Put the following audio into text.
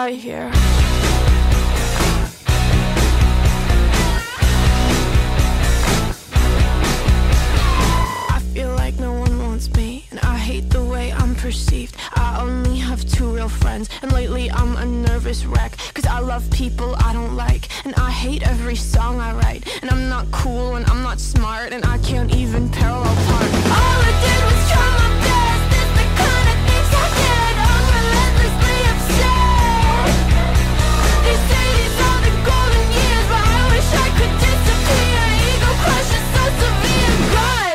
die here. I feel like no one wants me, and I hate the way I'm perceived. I only have two real friends, and lately I'm a nervous wreck. Cause I love people I don't like, and I hate every song I write. And I'm not cool, and I'm not smart, and I can't even parallel park. All I did was